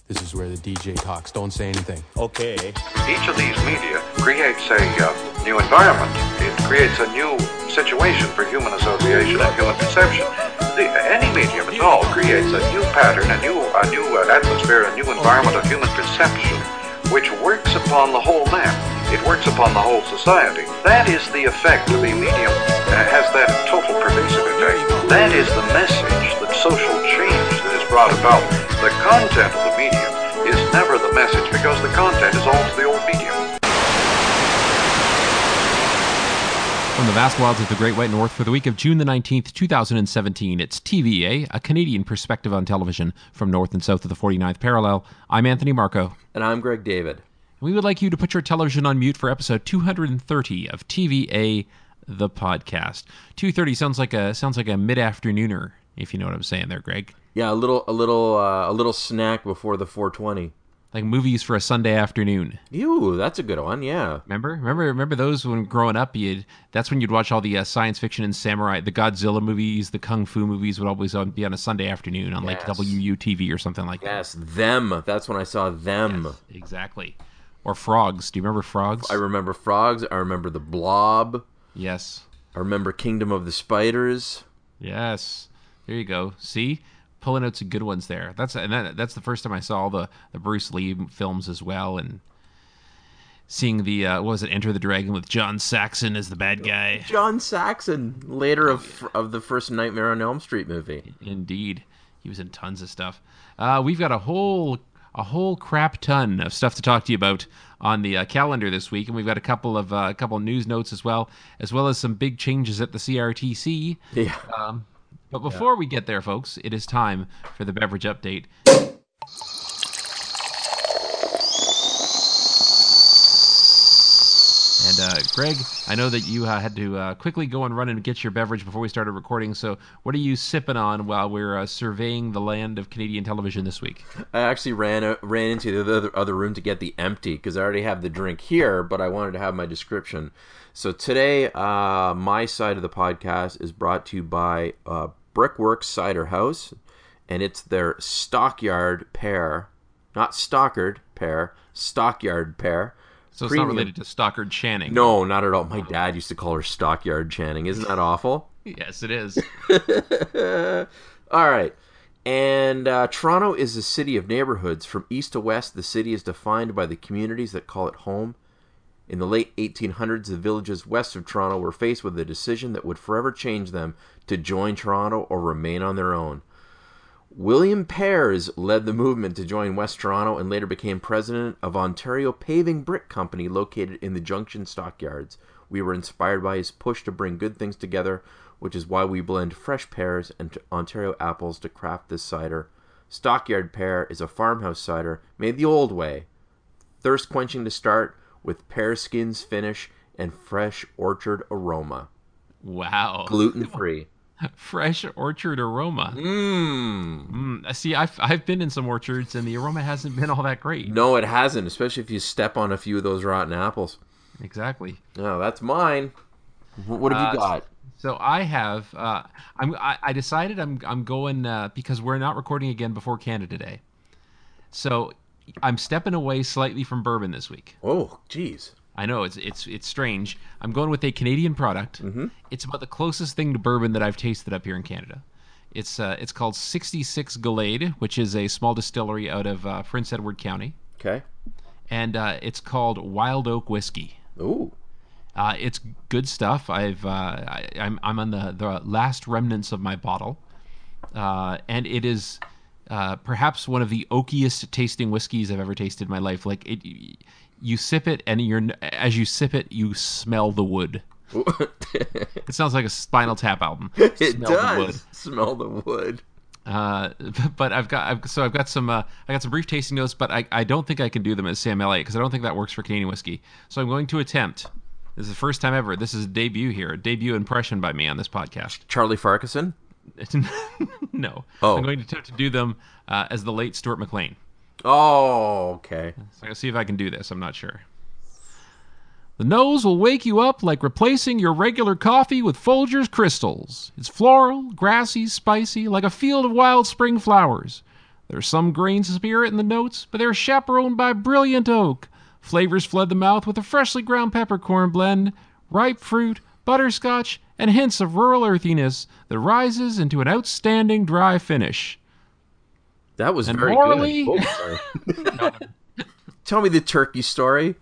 This is where the DJ talks. Don't say anything. Okay. Each of these media creates a new environment. It creates a new situation for human association and human perception. Any medium at all creates a new pattern, a new atmosphere, a new environment of human perception, which works upon the whole man. It works upon the whole society. That is the effect of a medium, has that total pervasive effect. That is the message, the social change that is brought about. The content of the medium is never the message, because the content is always the old medium. From the vast wilds of the Great White North for the week of June the 19th, 2017, it's TVA, a Canadian perspective on television from north and south of the 49th parallel. I'm Anthony Marco. And I'm Greg David. We would like you to put your television on mute for episode 230 of TVA, the podcast. 230 sounds like a mid-afternooner, if you know what I'm saying there, Greg. Yeah, a little snack before the 420. Like movies for a Sunday afternoon. Ew, that's a good one. Yeah. Remember those when growing up? That's when you'd watch all the science fiction and samurai, the Godzilla movies, the kung fu movies would always be on a Sunday afternoon on like WUTV or something like that. Yes, them. That's when I saw them. Yes, exactly. Or Frogs. Do you remember Frogs? I remember Frogs. I remember The Blob. Yes. I remember Kingdom of the Spiders. Yes. There you go. See? Pulling out some good ones there. That's the first time I saw the Bruce Lee films as well, and seeing the Enter the Dragon with John Saxon as the bad guy. John Saxon, later of the first Nightmare on Elm Street movie. Indeed, he was in tons of stuff. We've got a whole crap ton of stuff to talk to you about on the calendar this week, and we've got a couple of news notes as well as some big changes at the CRTC. Yeah. But before we get there, folks, it is time for the beverage update. And Greg, I know that you had to quickly go and run and get your beverage before we started recording, so what are you sipping on while we're surveying the land of Canadian television this week? I actually ran into the other room to get the empty, because I already have the drink here, but I wanted to have my description. So today, my side of the podcast is brought to you by Brickworks Cider House, and it's their Stockyard Pear, not Stockard Pear, Stockyard Pear. So it's not related to Stockard Channing. No, not at all. My dad used to call her Stockyard Channing. Isn't that awful? Yes, it is. All right. And Toronto is a city of neighborhoods. From east to west, the city is defined by the communities that call it home. In the late 1800s, the villages west of Toronto were faced with a decision that would forever change them to join Toronto or remain on their own. William Pears led the movement to join West Toronto and later became president of Ontario Paving Brick Company located in the Junction Stockyards. We were inspired by his push to bring good things together, which is why we blend fresh pears and Ontario apples to craft this cider. Stockyard Pear is a farmhouse cider made the old way. Thirst quenching to start, with pear skins finish and fresh orchard aroma. Wow. Gluten-free. Fresh orchard aroma. See, I've been in some orchards, and the aroma hasn't been all that great. No, it hasn't, especially if you step on a few of those rotten apples. Exactly. Oh, that's mine. What have you got? So I have. I decided I'm going because we're not recording again before Canada Day. So I'm stepping away slightly from bourbon this week. Oh, geez. I know, it's strange. I'm going with a Canadian product. Mm-hmm. It's about the closest thing to bourbon that I've tasted up here in Canada. It's called 66 Glade, which is a small distillery out of Prince Edward County. Okay. And it's called Wild Oak Whiskey. Ooh. It's good stuff. I'm on the last remnants of my bottle, and it is perhaps one of the oakiest tasting whiskeys I've ever tasted in my life. Like you sip it, and as you sip it, you smell the wood. It sounds like a Spinal Tap album. It does. Smell the wood. But I've got some brief tasting notes, but I don't think I can do them as Sam Elliott because I don't think that works for Canadian whiskey. So I'm going to attempt. This is the first time ever. This is a debut impression by me on this podcast. Charlie Farquharson? No. Oh. I'm going to attempt to do them as the late Stuart McLean. Oh, okay. So I'll see if I can do this. I'm not sure. The nose will wake you up like replacing your regular coffee with Folgers Crystals. It's floral, grassy, spicy, like a field of wild spring flowers. There's some grains of spirit in the notes, but they're chaperoned by brilliant oak. Flavors flood the mouth with a freshly ground peppercorn blend, ripe fruit, butterscotch, and hints of rural earthiness that rises into an outstanding dry finish. That was And very morally- good. Oh, sorry. Tell me the turkey story.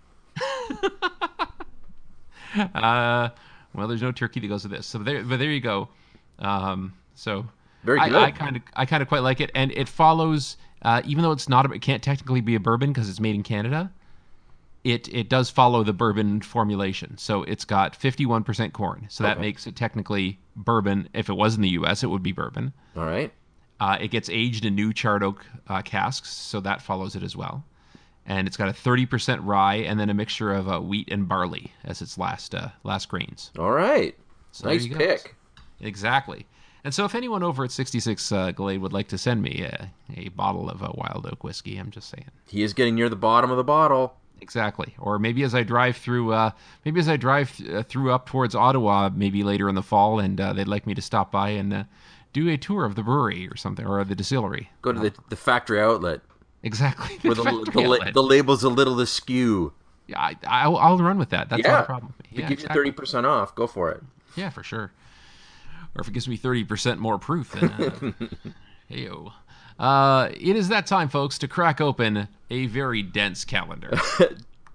Well, there's no turkey that goes with this. So there you go. So Very good. I kind of quite like it, and it follows. Even though it can't technically be a bourbon because it's made in Canada, it does follow the bourbon formulation. So it's got 51% corn. So that makes it technically bourbon. If it was in the U.S., it would be bourbon. All right. It gets aged in new charred oak casks, so that follows it as well. And it's got a 30% rye and then a mixture of wheat and barley as its last grains. All right. So Nice there you go. pick. Exactly. And so if anyone over at 66 Glade would like to send me a bottle of Wild Oak whiskey, I'm just saying. He is getting near the bottom of the bottle. Exactly. Or maybe as I drive through, through up towards Ottawa, maybe later in the fall, and they'd like me to stop by and do a tour of the brewery or something, or the distillery. Go to the factory outlet. Exactly. Where the label's a little askew. Yeah, I'll run with that. That's not a problem. If it gives you 30% off, go for it. Yeah, for sure. Or if it gives me 30% more proof, then hey-o. It is that time, folks, to crack open a very dense calendar. I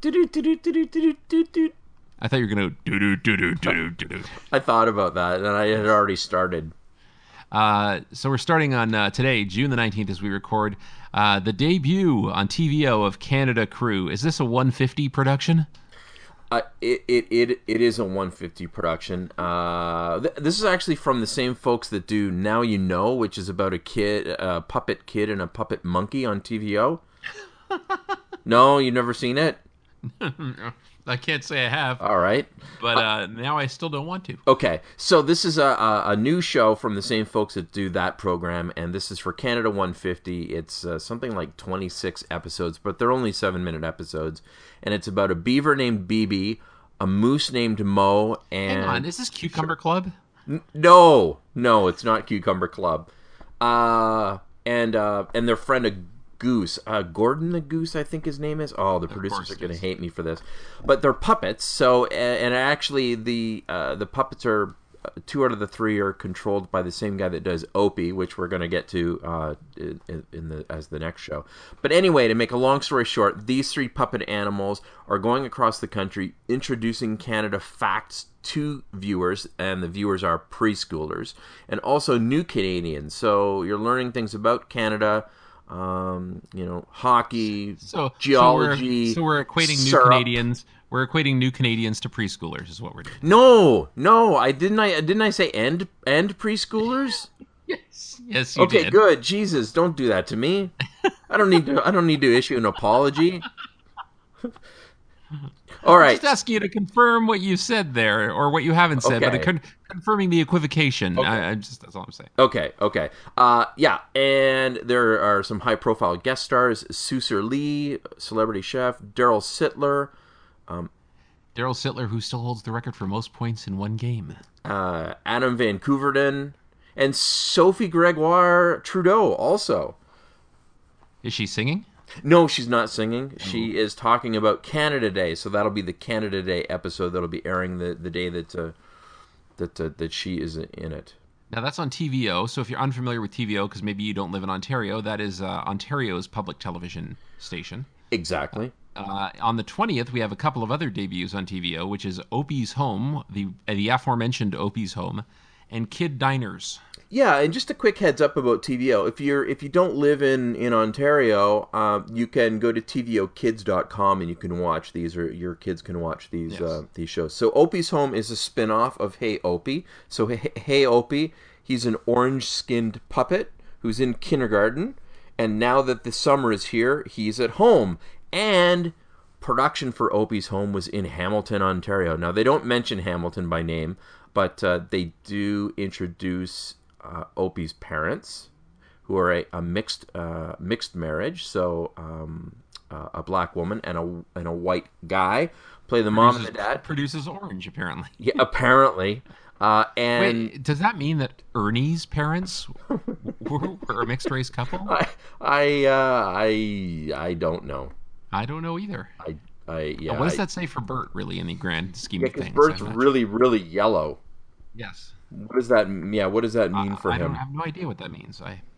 thought you were going to do. I thought about that, and I had already started. So we're starting on today, June the 19th, as we record, the debut on TVO of Canada Crew. Is this a 150 production? It is a 150 production. This is actually from the same folks that do Now You Know, which is about a puppet kid and a puppet monkey on TVO. No, you've never seen it? I can't say I have. All right. But now I still don't want to. Okay, so this is a new show from the same folks that do that program, and this is for Canada 150. It's something like 26 episodes, but they're only 7-minute episodes, and it's about a beaver named BB, a moose named Mo, and... Hang on, is this Cucumber Club? No, it's not Cucumber Club. And their friend, a goose, Gordon the Goose, I think his name is. Oh, the producers are going to hate me for this, but they're puppets. So, and actually, the puppets are 2 out of the 3 are controlled by the same guy that does Opie, which we're going to get to as the next show. But anyway, to make a long story short, these 3 puppet animals are going across the country introducing Canada facts to viewers, and the viewers are preschoolers and also new Canadians. So you're learning things about Canada. Hockey, geology. So we're equating syrup. new Canadians. We're equating new Canadians to preschoolers, is what we're doing. No, I didn't say end preschoolers? Yes, you did. Okay, good. Jesus, don't do that to me. I don't need to issue an apology. All right. I'm just asking you to confirm what you said there, or what you haven't said, Okay. but confirming the equivocation. Okay. That's all I'm saying. Okay. Yeah, and there are some high-profile guest stars: Susur Lee, celebrity chef; Daryl Sittler, Daryl Sittler, who still holds the record for most points in one game. Adam Van Couverden, and Sophie Gregoire Trudeau also. Is she singing? No, she's not singing. She is talking about Canada Day, so that'll be the Canada Day episode that'll be airing the day that she is in it. Now, that's on TVO, so if you're unfamiliar with TVO, because maybe you don't live in Ontario, that is Ontario's public television station. Exactly. On the 20th, we have a couple of other debuts on TVO, which is Opie's Home, the aforementioned Opie's Home, and Kid Diners. Yeah, and just a quick heads up about TVO. If you don't live in Ontario, you can go to tvokids.com and you can watch these, or your kids can watch these these shows. So Opie's Home is a spin-off of Hey Opie. So Hey Opie, he's an orange-skinned puppet who's in kindergarten, and now that the summer is here, he's at home. And production for Opie's Home was in Hamilton, Ontario. Now, they don't mention Hamilton by name, but they do introduce Opie's parents, who are a mixed marriage. So a black woman and a white guy play the mom and the dad. Produces orange, apparently. Yeah, apparently. And Wait, does that mean that Ernie's parents were a mixed race couple? I don't know. I don't know either. Yeah. What does that say for Bert, really, in the grand scheme Yeah, of because things? Bert's I'm not really, really yellow. Yes. What does that? Yeah, what does that mean for I him? don't have no idea what that means.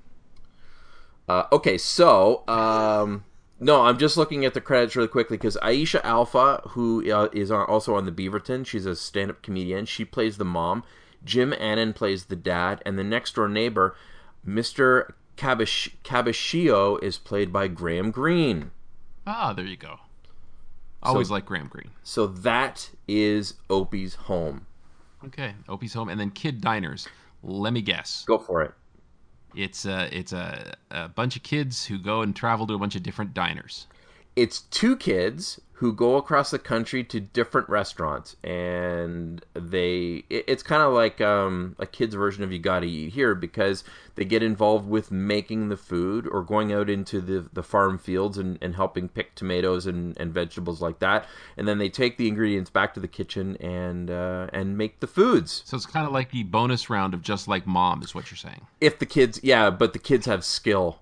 Okay, so no, I'm just looking at the credits really quickly because Aisha Alpha, who is also on the Beaverton, she's a stand-up comedian. She plays the mom. Jim Annan plays the dad, and the next door neighbor, Mr. Cabashio, is played by Graham Greene. Ah, there you go. Always like Graham Greene. So that is Opie's home. Okay, Opie's home, and then Kid Diners. Let me guess. Go for it. It's a bunch of kids who go and travel to a bunch of different diners. It's two kids who go across the country to different restaurants, and it's kind of like a kid's version of You Gotta Eat Here, because they get involved with making the food or going out into the farm fields and helping pick tomatoes and vegetables like that, and then they take the ingredients back to the kitchen and make the foods. So it's kind of like the bonus round of Just Like Mom, is what you're saying. If the kids, yeah, but the kids have skill.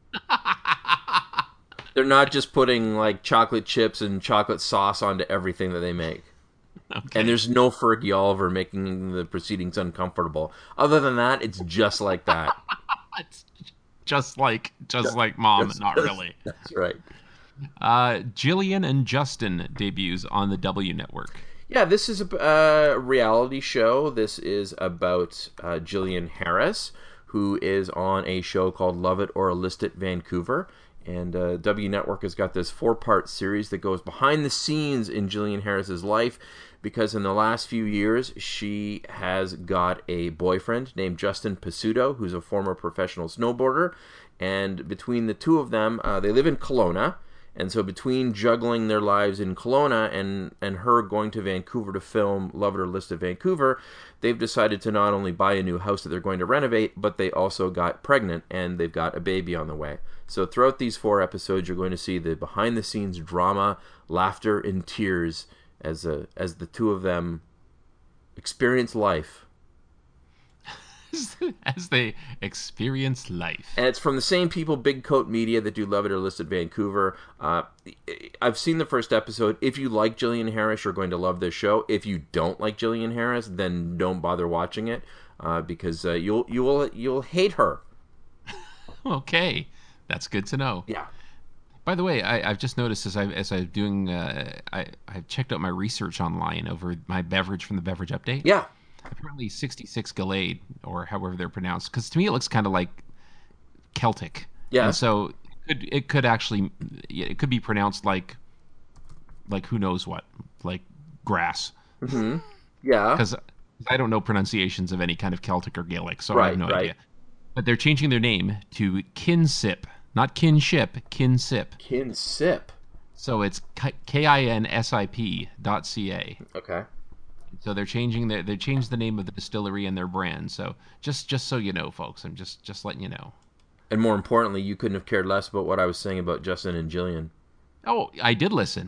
They're not just putting like chocolate chips and chocolate sauce onto everything that they make. Okay. And there's no Fergie Oliver making the proceedings uncomfortable. Other than that, it's just like that. It's just like Mom, not really. That's right. Jillian and Justin debuts on the W Network. Yeah, this is a reality show. This is about Jillian Harris, who is on a show called Love It or List It Vancouver. And W Network has got this 4-part series that goes behind the scenes in Jillian Harris's life, because in the last few years she has got a boyfriend named Justin Pasuto, who's a former professional snowboarder. And between the two of them, they live in Kelowna. And so between juggling their lives in Kelowna and her going to Vancouver to film Love It or List It Vancouver, they've decided to not only buy a new house that they're going to renovate, but they also got pregnant and they've got a baby on the way. So throughout these 4 episodes, you're going to see the behind-the-scenes drama, laughter, and tears as the two of them experience life. As they experience life. And it's from the same people, Big Coat Media, that do Love It or List It Vancouver. I've seen the first episode. If you like Jillian Harris, you're going to love this show. If you don't like Jillian Harris, then don't bother watching it, because you'll hate her. Okay, that's good to know. Yeah. By the way, I've just noticed as I'm doing, I've checked out my research online over my beverage from the Beverage Update. Yeah. Apparently 66 Gallade, or however they're pronounced, because to me it looks kind of like Celtic. Yeah. And so it could be pronounced like who knows what, like grass. Mm-hmm. Yeah. Because I don't know pronunciations of any kind of Celtic or Gaelic, so I have no idea. But they're changing their name to Kinsip, not Kinship, Kinsip. Kinsip. So it's KINSIP.ca. Okay. So they changed the name of the distillery and their brand. So just so you know, folks, I'm just letting you know. And more importantly, you couldn't have cared less about what I was saying about Justin and Jillian. Oh, I did listen.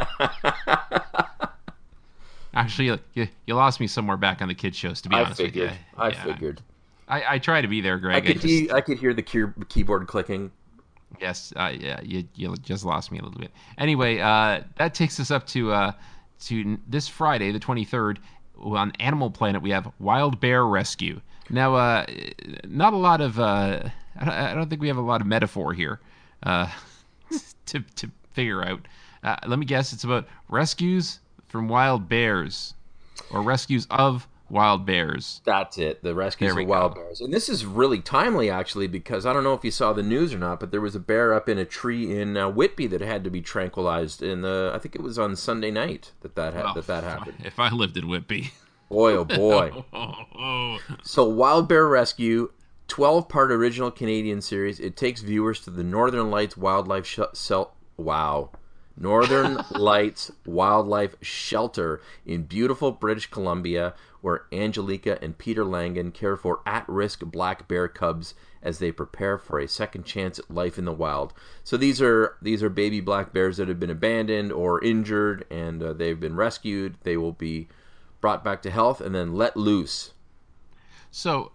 Actually, you lost me somewhere back on the kids shows, to be honest with you. I figured. I try to be there, Greg. I could hear the keyboard clicking. Yes, yeah, you just lost me a little bit. Anyway, that takes us up to this Friday, the 23rd, on Animal Planet. We have Wild Bear Rescue. Now, not a lot of I don't think we have a lot of metaphor here to figure out. Let me guess, it's about rescues from wild bears, or rescues of wild bears. That's it. The rescues of wild bears. And this is really timely, actually, because I don't know if you saw the news or not, but there was a bear up in a tree in Whitby that had to be tranquilized. I think it was on Sunday night that happened. If I lived in Whitby. Boy, oh boy. So Wild Bear Rescue, 12-part original Canadian series. It takes viewers to the Northern Lights Wildlife Northern Lights Wildlife Shelter in beautiful British Columbia, where Angelica and Peter Langan care for at-risk black bear cubs as they prepare for a second chance at life in the wild. So these are baby black bears that have been abandoned or injured, and they've been rescued. They will be brought back to health, and then let loose. So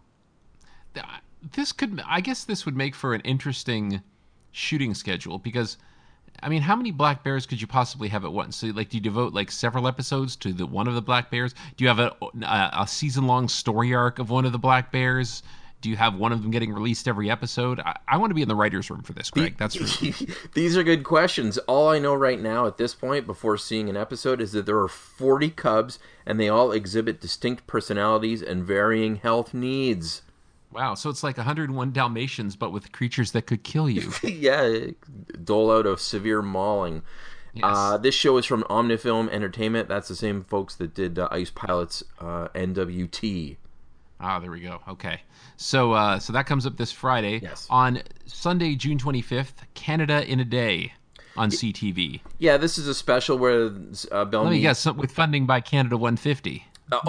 I guess this would make for an interesting shooting schedule, because I mean, how many black bears could you possibly have at once? So, like, do you devote like several episodes to the one of the black bears? Do you have a season-long story arc of one of the black bears? Do you have one of them getting released every episode? I want to be in the writer's room for this, Greg. That's These are good questions. All I know right now at this point, before seeing an episode, is that there are 40 cubs, and they all exhibit distinct personalities and varying health needs. Wow, so it's like 101 Dalmatians, but with creatures that could kill you. Yeah, dole out of severe mauling. Yes. This show is from Omnifilm Entertainment. That's the same folks that did Ice Pilot's NWT. Ah, there we go. Okay. So that comes up this Friday. Yes. On Sunday, June 25th, Canada in a Day on CTV. Yeah, this is a special where Belle Let me Meade... guess, with funding by Canada 150.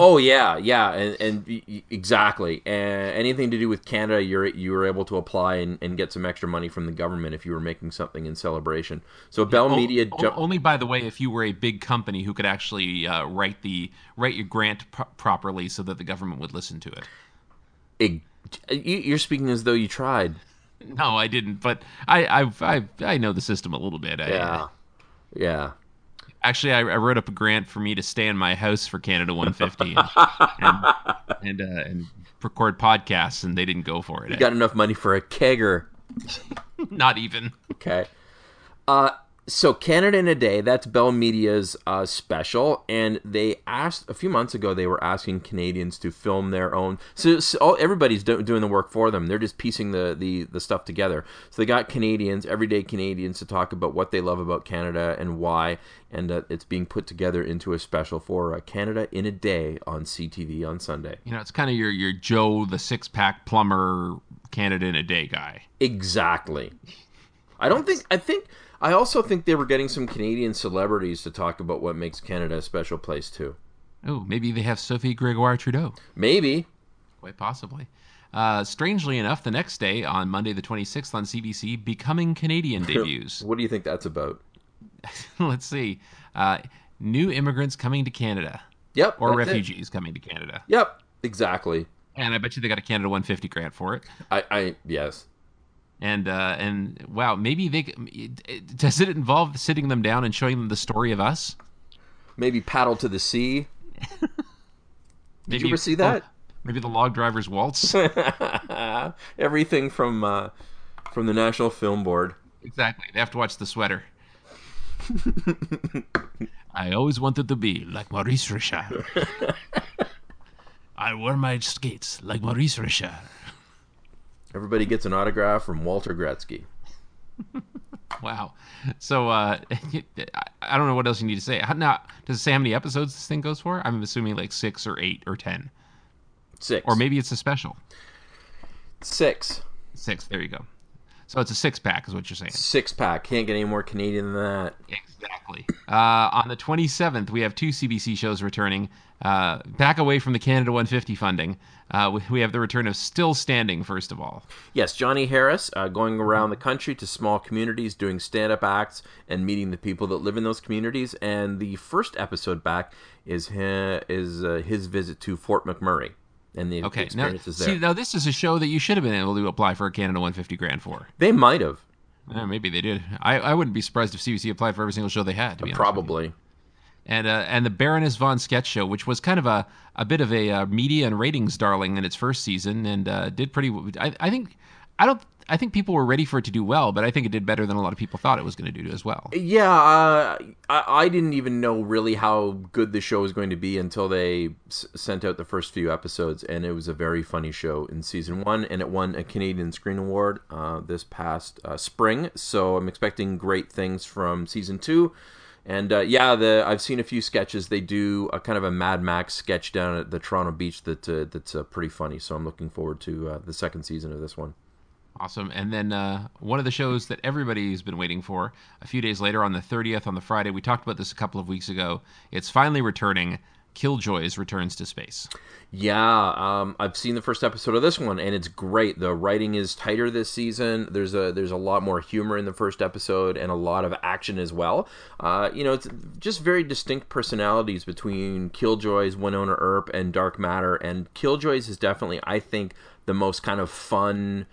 and exactly. And anything to do with Canada, you were able to apply and get some extra money from the government if you were making something in celebration. So Bell Media only, by the way, if you were a big company who could actually write your grant properly so that the government would listen to it. You're speaking as though you tried. No, I didn't, but I know the system a little bit. Yeah. Actually, I wrote up a grant for me to stay in my house for Canada 150 and record podcasts, and they didn't go for it. You got enough money for a kegger. Not even. Okay. So Canada in a Day, that's Bell Media's special, and they asked, a few months ago, they were asking Canadians to film their own. So everybody's doing the work for them. They're just piecing the stuff together. So they got Canadians, everyday Canadians, to talk about what they love about Canada and why, and it's being put together into a special for Canada in a Day on CTV on Sunday. You know, it's kind of your Joe, the six-pack plumber, Canada in a Day guy. Exactly. I also think they were getting some Canadian celebrities to talk about what makes Canada a special place, too. Oh, maybe they have Sophie Gregoire Trudeau. Maybe. Quite possibly. Strangely enough, the next day, on Monday the 26th on CBC, Becoming Canadian debuts. What do you think that's about? Let's see. New immigrants coming to Canada. Yep. Or refugees coming to Canada. Yep, exactly. And I bet you they got a Canada 150 grant for it. Yes. And wow, maybe does it involve sitting them down and showing them the story of us? Maybe Paddle to the Sea. Did you ever see that? Maybe the Log Driver's Waltz. Everything from the National Film Board. Exactly. They have to watch The Sweater. I always wanted to be like Maurice Richard. I wore my skates like Maurice Richard. Everybody gets an autograph from Walter Gretzky. Wow. So I don't know what else you need to say. Now, does it say how many episodes this thing goes for? I'm assuming like 6 or 8 or 10. 6. Or maybe it's a special. 6. 6. There you go. So it's a 6-pack is what you're saying. 6-pack. Can't get any more Canadian than that. Exactly. On the 27th, we have 2 CBC shows returning. Back away from the Canada 150 funding. We have the return of Still Standing, first of all. Yes, Johnny Harris going around the country to small communities, doing stand-up acts and meeting the people that live in those communities. And the first episode back is his visit to Fort McMurray and the experiences there. See, now this is a show that you should have been able to apply for a Canada 150 grant for. They might have. Maybe they did. I wouldn't be surprised if CBC applied for every single show they had, to be honest. Probably. And the Baroness Von sketch show, which was kind of a bit of a media and ratings darling in its first season, and did pretty. I think people were ready for it to do well, but I think it did better than a lot of people thought it was going to do as well. Yeah, I didn't even know really how good the show was going to be until they sent out the first few episodes, and it was a very funny show in season 1, and it won a Canadian Screen Award this past spring. So I'm expecting great things from season 2. And I've seen a few sketches. They do a kind of a Mad Max sketch down at the Toronto beach that's pretty funny. So I'm looking forward to the second season of this one. Awesome. And then one of the shows that everybody's been waiting for, a few days later on the 30th, on the Friday, we talked about this a couple of weeks ago. It's finally returning, Killjoys returns to space. Yeah, I've seen the first episode of this one, and it's great. The writing is tighter this season. There's a lot more humor in the first episode, and a lot of action as well. It's just very distinct personalities between Killjoys, Winona Earp, and Dark Matter. And Killjoys is definitely, I think, the most kind of fun.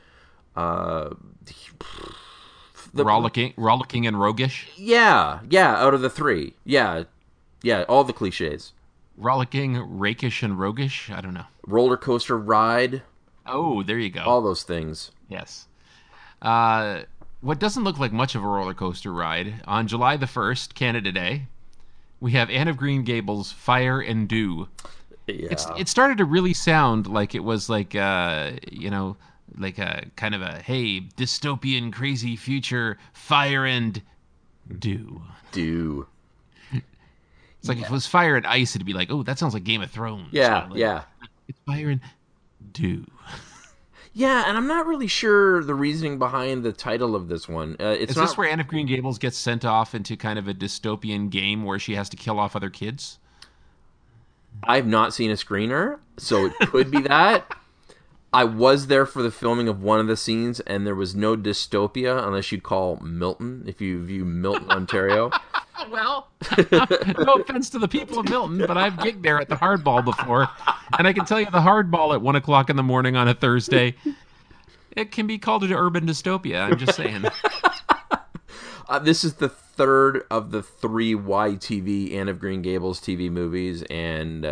Rollicking and roguish. Yeah, out of the three, yeah, all the cliches. Rollicking, rakish, and roguish? I don't know. Roller coaster ride. Oh, there you go. All those things. Yes. What doesn't look like much of a roller coaster ride, on July the 1st, Canada Day, we have Anne of Green Gables, Fire and Dew. Yeah. It started to really sound like it was like, like a kind of a, hey, dystopian, crazy future, fire and dew. Dew. It's like if it was fire and ice, it'd be like, oh, that sounds like Game of Thrones. Yeah, like, yeah. It's fire and dew. Yeah, and I'm not really sure the reasoning behind the title of this one. Is this where Anne of Green Gables gets sent off into kind of a dystopian game where she has to kill off other kids? I've not seen a screener, so it could be that. I was there for the filming of one of the scenes, and there was no dystopia unless you call Milton, if you view Milton, Ontario. Well, no offense to the people of Milton, but I've gigged there at the Hardball before, and I can tell you the Hardball at 1 o'clock in the morning on a Thursday, it can be called an urban dystopia. I'm just saying. This is the third of the 3 YTV Anne of Green Gables TV movies, and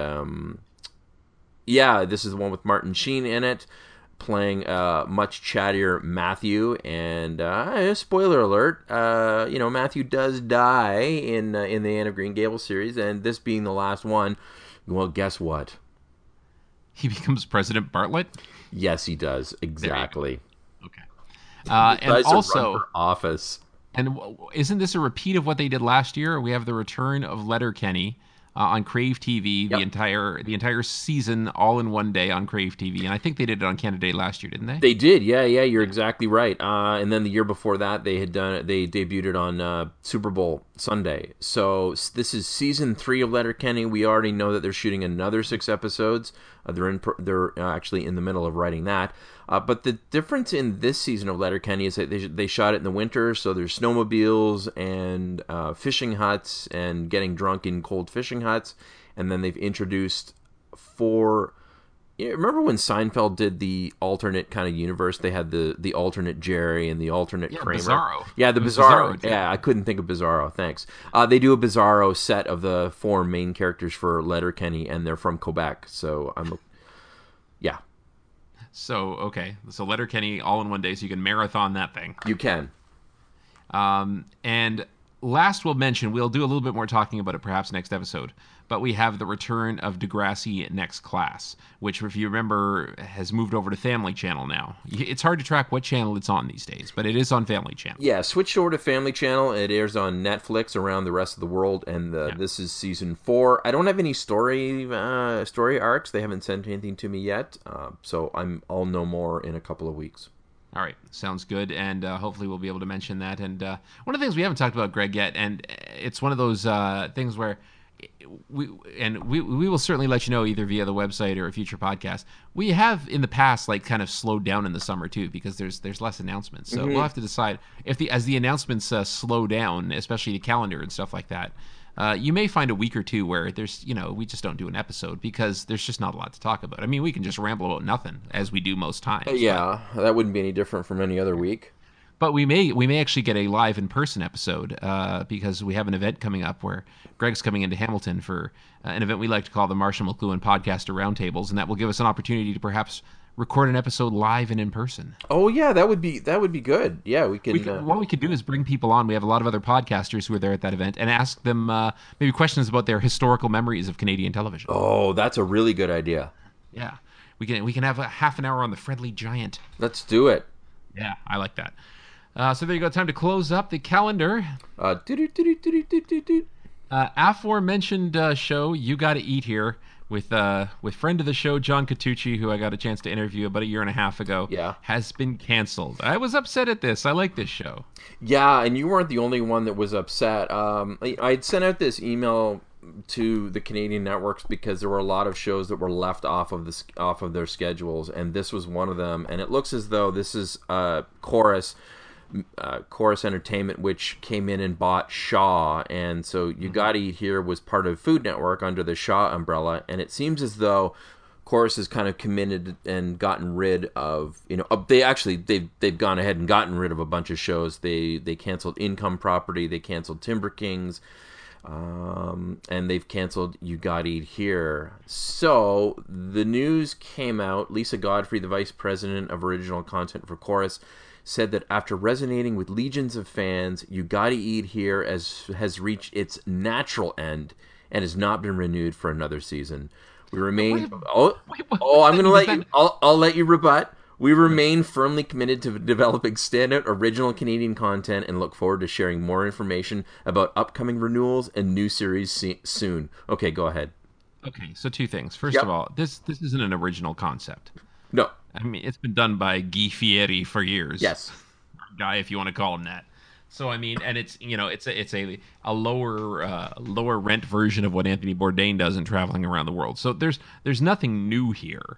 this is the one with Martin Sheen in it, playing much chattier Matthew. And spoiler alert, Matthew does die in the Anne of Green Gables series, and this being the last one, well, guess what? He becomes President Bartlett? Yes, he does. Exactly. Okay. And also, run for office. And isn't this a repeat of what they did last year? We have the return of Letterkenny on Crave TV, Yep. the entire season, all in one day on Crave TV, and I think they did it on Canada Day last year, didn't they? They did, yeah. You're exactly right. And then the year before that, they debuted it on Super Bowl Sunday. So this is season 3 of Letterkenny. We already know that they're shooting another 6 episodes. They're actually in the middle of writing that. But the difference in this season of Letterkenny is that they shot it in the winter, so there's snowmobiles and fishing huts and getting drunk in cold fishing huts. And then they've introduced 4... remember when Seinfeld did the alternate kind of universe? They had the alternate Jerry and the alternate Kramer. Bizarro. Yeah, the Bizarro. Yeah, I couldn't think of Bizarro. Thanks. They do a Bizarro set of the 4 main characters for Letterkenny, and they're from Quebec. So yeah. So, okay. So Letterkenny all in one day, so you can marathon that thing. You can. And last we'll mention, we'll do a little bit more talking about it perhaps next episode, but we have the return of Degrassi Next Class, which, if you remember, has moved over to Family Channel now. It's hard to track what channel it's on these days, but it is on Family Channel. Yeah, switched over to Family Channel. It airs on Netflix around the rest of the world, and this is season 4. I don't have any story arcs. They haven't sent anything to me yet, so I'll know more in a couple of weeks. All right, sounds good, and hopefully we'll be able to mention that. And one of the things we haven't talked about, Greg, yet, and it's one of those things where we will certainly let you know either via the website or a future podcast. We have in the past kind of slowed down in the summer too because there's less announcements. So we'll have to decide if as the announcements slow down, especially the calendar and stuff like that. You may find a week or two where there's, we just don't do an episode because there's just not a lot to talk about. I mean, we can just ramble about nothing as we do most times. Yeah, that wouldn't be any different from any other week. But we may actually get a live in-person episode because we have an event coming up where Greg's coming into Hamilton for an event we like to call the Marshall McLuhan Podcaster Roundtables, and that will give us an opportunity to perhaps record an episode live and in person. Oh yeah, that would be good. Yeah, we can. What we could do is bring people on. We have a lot of other podcasters who are there at that event, and ask them maybe questions about their historical memories of Canadian television. Oh, that's a really good idea. Yeah, we can have a half an hour on the Friendly Giant. Let's do it. Yeah, I like that. So there you go. Time to close up the calendar. Aforementioned show, You Gotta Eat Here, with friend of the show, John Catucci, who I got a chance to interview about a year and a half ago, has been canceled. I was upset at this. I like this show. Yeah, and you weren't the only one that was upset. I'd sent out this email to the Canadian networks because there were a lot of shows that were left off of their schedules, and this was one of them. And it looks as though this is Chorus Entertainment, which came in and bought Shaw, and so You Gotta Eat Here was part of Food Network under the Shaw umbrella. And it seems as though Chorus has kind of committed and gotten rid of, they've gone ahead and gotten rid of a bunch of shows. They canceled Income Property, they canceled Timber Kings, and they've canceled You Gotta Eat Here. So the news came out. Lisa Godfrey, the vice president of original content for Chorus, said that after resonating with legions of fans, You Gotta Eat Here has reached its natural end and has not been renewed for another season. We remain. I'm going to let you. I'll let you rebut. We remain firmly committed to developing standout original Canadian content and look forward to sharing more information about upcoming renewals and new series soon. Okay, go ahead. Okay, so two things. First of all, this isn't an original concept. No. I mean, it's been done by Guy Fieri for years. Yes. Guy, if you want to call him that. So I mean, and it's a lower rent version of what Anthony Bourdain does in Traveling Around the World. So there's nothing new here,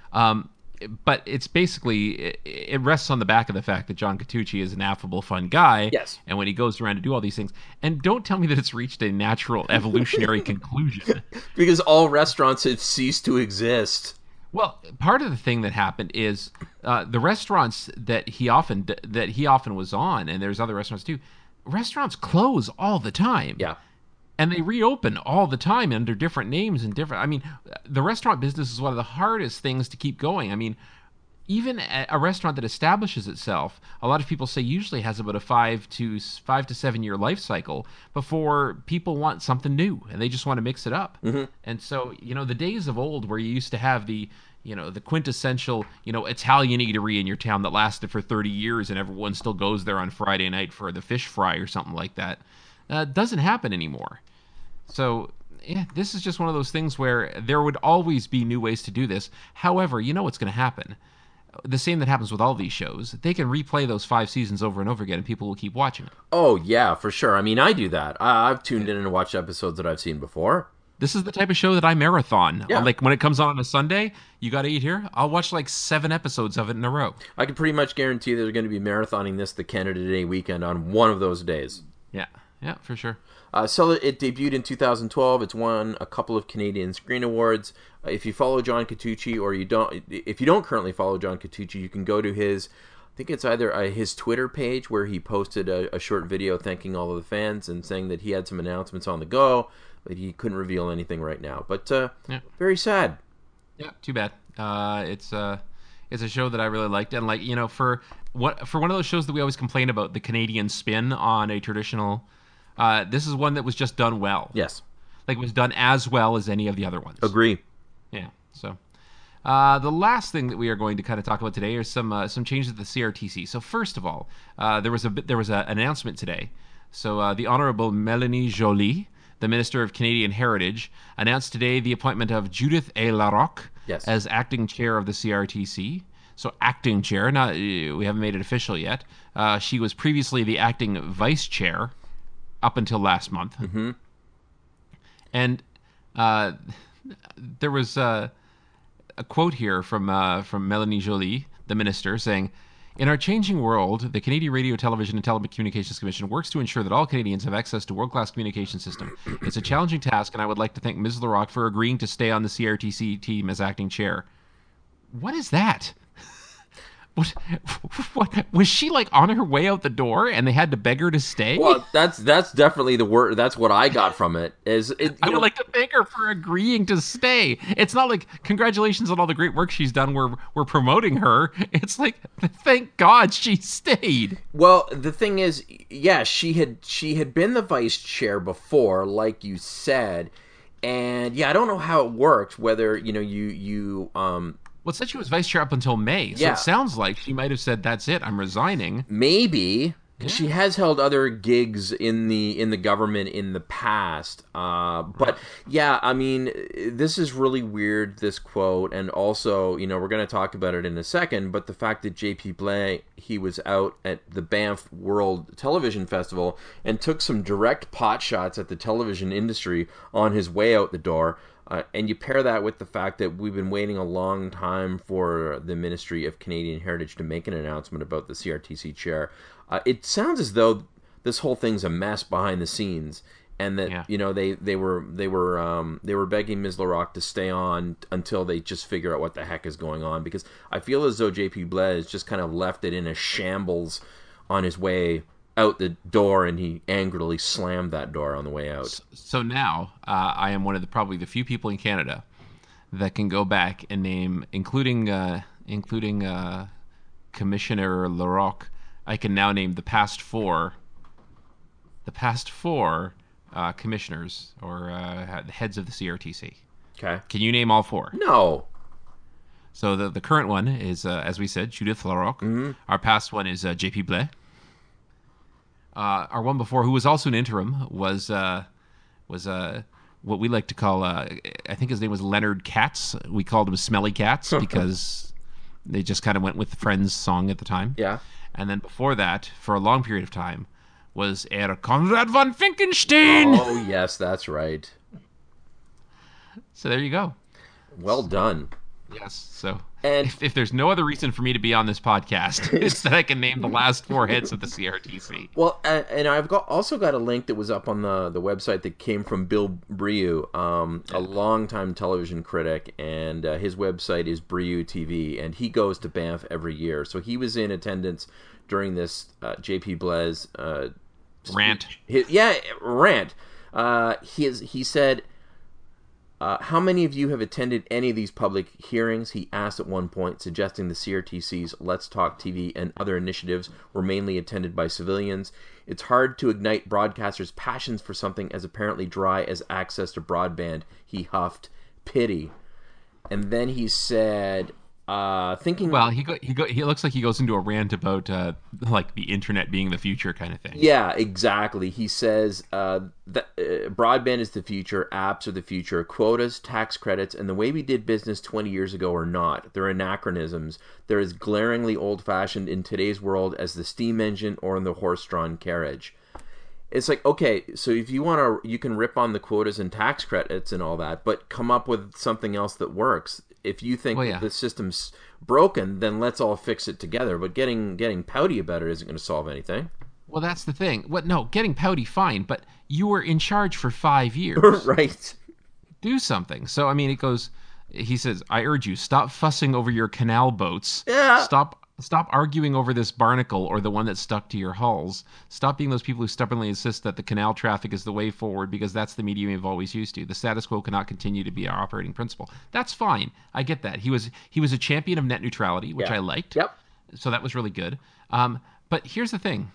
but it's basically it rests on the back of the fact that John Catucci is an affable, fun guy. Yes. And when he goes around to do all these things, and don't tell me that it's reached a natural evolutionary conclusion. Because all restaurants have ceased to exist. Well, part of the thing that happened is the restaurants that he often was on, and there's other restaurants too. Restaurants close all the time. Yeah, and they reopen all the time under different names and different. I mean, the restaurant business is one of the hardest things to keep going. I mean, even a restaurant that establishes itself, a lot of people say usually has about a 5 to 7 year life cycle before people want something new and they just want to mix it up. Mm-hmm. And so, the days of old where you used to have the quintessential, Italian eatery in your town that lasted for 30 years and everyone still goes there on Friday night for the fish fry or something like that, doesn't happen anymore. So, yeah, this is just one of those things where there would always be new ways to do this. However, you know what's going to happen. The same that happens with all these shows. They can replay those 5 seasons over and over again, and people will keep watching it. Oh, yeah, for sure. I mean, I do that. I've tuned in and watched episodes that I've seen before. This is the type of show that I marathon. Yeah. Like, when it comes on a Sunday, You Gotta Eat Here, I'll watch like 7 episodes of it in a row. I can pretty much guarantee they're going to be marathoning this the Canada Day weekend on one of those days. Yeah, for sure. So it debuted in 2012. It's won a couple of Canadian Screen Awards. If you follow John Catucci, or if you don't currently follow John Catucci, you can go to his, I think it's either his Twitter page where he posted a short video thanking all of the fans and saying that he had some announcements on the go, but he couldn't reveal anything right now. But very sad. Yeah, too bad. It's a show that I really liked, and for one of those shows that we always complain about, the Canadian spin on a traditional. This is one that was just done well. Yes. Like, it was done as well as any of the other ones. Agree. Yeah. So, the last thing that we are going to kind of talk about today are some changes at the CRTC. So, first of all, there was an announcement today. So, the Honorable Mélanie Joly, the Minister of Canadian Heritage, announced today the appointment of Judith A. Larocque as acting chair of the CRTC. So, acting chair. Now, we haven't made it official yet. She was previously the acting vice chair up until last month. Mm-hmm. And there was a quote here from Mélanie Joly, the minister, saying, "In our changing world, the Canadian Radio, Television and Telecommunications Commission works to ensure that all Canadians have access to world-class communication system. It's a challenging task, and I would like to thank Ms. Larocque for agreeing to stay on the CRTC team as acting chair." What is that? What was she like on her way out the door and they had to beg her to stay? Well, that's definitely the word. That's what I got from it. I would like to thank her for agreeing to stay. It's not like congratulations on all the great work she's done. We're promoting her. It's like, thank God she stayed. Well, the thing is, yeah, she had been the vice chair before, like you said, and yeah, I don't know how it worked. Whether you Well, it said she was vice chair up until May, so it sounds like she might have said, "That's it, I'm resigning." Maybe, She has held other gigs in the government in the past, but yeah, I mean, this is really weird. This quote, and also, we're going to talk about it in a second. But the fact that J.P. Blais, he was out at the Banff World Television Festival and took some direct pot shots at the television industry on his way out the door. And you pair that with the fact that we've been waiting a long time for the Ministry of Canadian Heritage to make an announcement about the CRTC chair. It sounds as though this whole thing's a mess behind the scenes, and that they were begging Ms. Larocque to stay on until they just figure out what the heck is going on. Because I feel as though J.P. Blais just kind of left it in a shambles on his way out the door, and he angrily slammed that door on the way out. So now I am one of probably the few people in Canada that can go back and name, including Commissioner Larocque. I can now name the past four commissioners or heads of the CRTC. Okay. Can you name all four? No. So the current one is, as we said, Judith Larocque. Mm-hmm. Our past one is J.P. Blais. Our one before, who was also an interim, was what we like to call, I think his name was Leonard Katz. We called him Smelly Cats because they just kind of went with the Friends song at the time. Yeah. And then before that, for a long period of time, was Herr Konrad von Finkenstein. Oh, yes, that's right. So there you go. Well done. Yes. So and if there's no other reason for me to be on this podcast, it's that I can name the last four heads of the CRTC. Well, and I've also got a link that was up on the website that came from Bill Brieux, a longtime television critic, and his website is Brieux TV, and he goes to Banff every year. So he was in attendance during this J.P. Blais rant. Rant. He said, how many of you have attended any of these public hearings? He asked at one point, suggesting the CRTC's Let's Talk TV and other initiatives were mainly attended by civilians. It's hard to ignite broadcasters' passions for something as apparently dry as access to broadband. He huffed, pity. And then he said, thinking... Well, he looks like he goes into a rant about like the internet being the future kind of thing. Yeah, exactly. He says that broadband is the future, apps are the future, quotas, tax credits, and the way we did business 20 years ago are not. They're anachronisms. They're as glaringly old-fashioned in today's world as the steam engine or in the horse-drawn carriage. It's like, okay, so if you want to, you can rip on the quotas and tax credits and all that, but come up with something else that works. If you think that the system's broken, then let's all fix it together. But getting pouty about it isn't going to solve anything. Well, that's the thing. No, getting pouty, fine, but you were in charge for 5 years. Right. Do something. So, I mean, he says, I urge you, stop fussing over your canal boats. Yeah. Stop arguing over this barnacle or the one that's stuck to your hulls. Stop being those people who stubbornly insist that the canal traffic is the way forward because that's the medium we've always used to. The status quo cannot continue to be our operating principle. That's fine. I get that. He was a champion of net neutrality, which I liked. Yep. So that was really good. But here's the thing.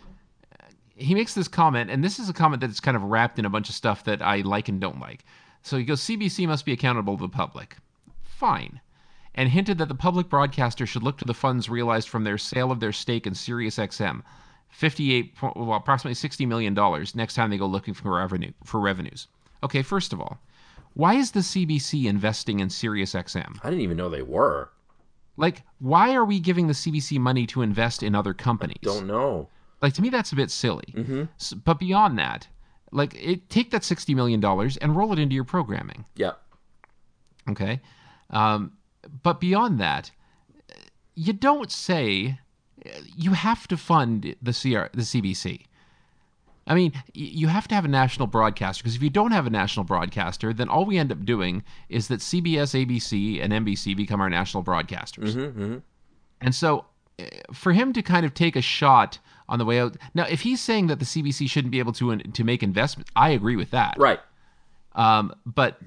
He makes this comment, and this is a comment that's kind of wrapped in a bunch of stuff that I like and don't like. So he goes, CBC must be accountable to the public. Fine. And hinted that the public broadcaster should look to the funds realized from their sale of their stake in SiriusXM, approximately $60 million, next time they go looking for revenues. Okay, first of all, why is the CBC investing in SiriusXM? I didn't even know they were. Like, why are we giving the CBC money to invest in other companies? Don't know. Like, to me, that's a bit silly. Mm-hmm. But beyond that, like, take that $60 million and roll it into your programming. Yeah. Okay? But beyond that, you don't say you have to fund the CBC. I mean, you have to have a national broadcaster, because if you don't have a national broadcaster, then all we end up doing is that CBS, ABC, and NBC become our national broadcasters. Mm-hmm, mm-hmm. And so for him to kind of take a shot on the way out... Now, if he's saying that the CBC shouldn't be able to make investments, I agree with that. Right. But...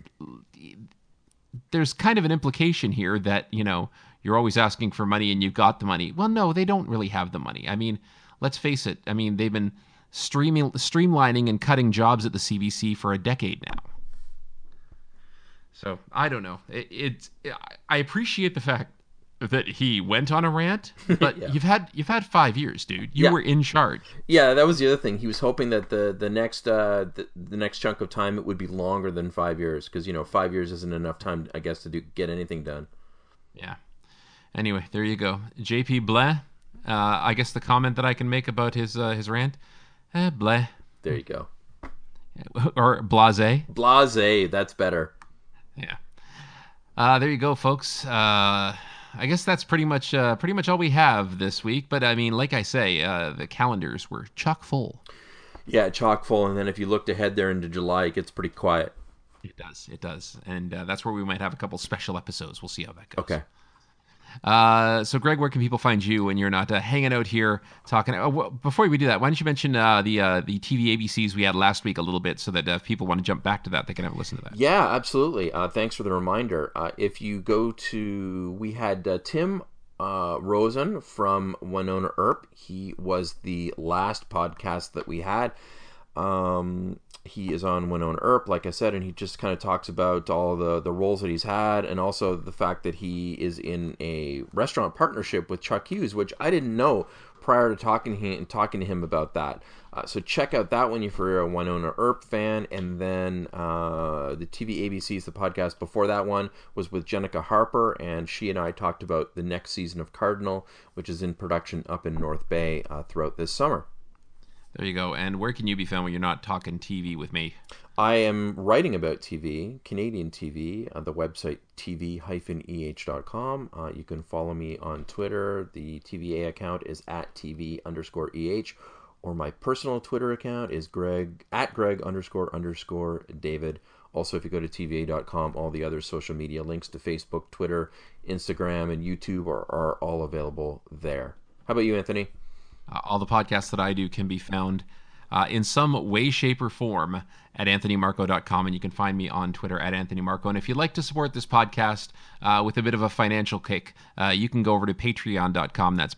there's kind of an implication here that, you're always asking for money and you've got the money. Well, no, they don't really have the money. I mean, let's face it. I mean, they've been streamlining and cutting jobs at the CBC for a decade now. So, I don't know. I appreciate the fact that he went on a rant, but Yeah. you've had 5 years, dude. You Yeah. were in charge. Yeah, that was the other thing. He was hoping that the next chunk of time it would be longer than 5 years, because 5 years isn't enough time, I guess, to get anything done. Yeah. Anyway, there you go. JP Bleh. I guess the comment that I can make about his rant, bleh, There you go. or blase. Blase, that's better. Yeah. There you go, folks. I guess that's pretty much all we have this week. But I mean, like I say, the calendars were chock full. Yeah, chock full. And then if you looked ahead there into July, it gets pretty quiet. It does, and that's where we might have a couple special episodes. We'll see how that goes. Okay. So Greg, where can people find you when you're not hanging out here talking? Before we do that, why don't you mention the TV ABCs we had last week a little bit, so that if people want to jump back to that, they can have a listen to that. Yeah, absolutely. Thanks for the reminder. If you go to, we had Tim Rosen from Winona Earp. He was the last podcast that we had. He is on Winona Earp, like I said, and he just kind of talks about all the roles that he's had, and also the fact that he is in a restaurant partnership with Chuck Hughes, which I didn't know prior to talking to him about that. So check out that one if you're a Winona Earp fan, and then the TV ABCs, the podcast before that one was with Jenica Harper, and she and I talked about the next season of Cardinal, which is in production up in North Bay throughout this summer. There you go. And where can you be found when you're not talking TV with me? I am writing about TV, Canadian TV, on the website tv-eh.com. You can follow me on Twitter. The TVA account is at @TV_EH, or my personal Twitter account is @Greg__David. Also, if you go to TVA.com, all the other social media links to Facebook, Twitter, Instagram, and YouTube are all available there. How about you, Anthony? All the podcasts that I do can be found in some way, shape, or form at anthonymarco.com, and you can find me on Twitter at anthonymarco. And if you'd like to support this podcast with a bit of a financial kick, you can go over to patreon.com. That's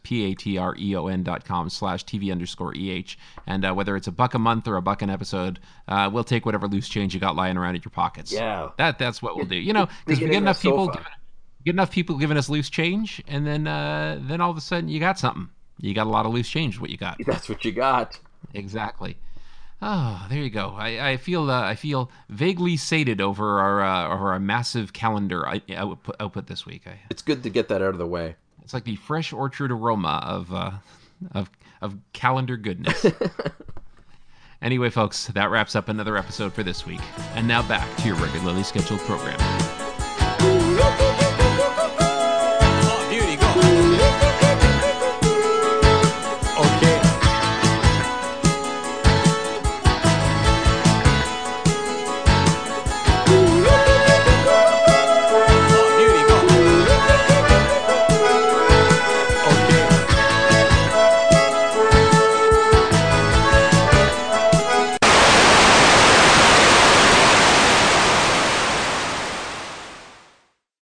patreon.com/TV_EH. And whether it's $1 a month or $1 an episode, we'll take whatever loose change you got lying around in your pockets. Yeah. That's what we'll do. Because we get enough people giving us loose change, and then all of a sudden you got something. You got a lot of loose change. What you got? That's what you got. Exactly. Oh, there you go. I feel vaguely sated over our massive calendar output this week. It's good to get that out of the way. It's like the fresh orchard aroma of calendar goodness. Anyway, folks, that wraps up another episode for this week. And now back to your regularly scheduled program.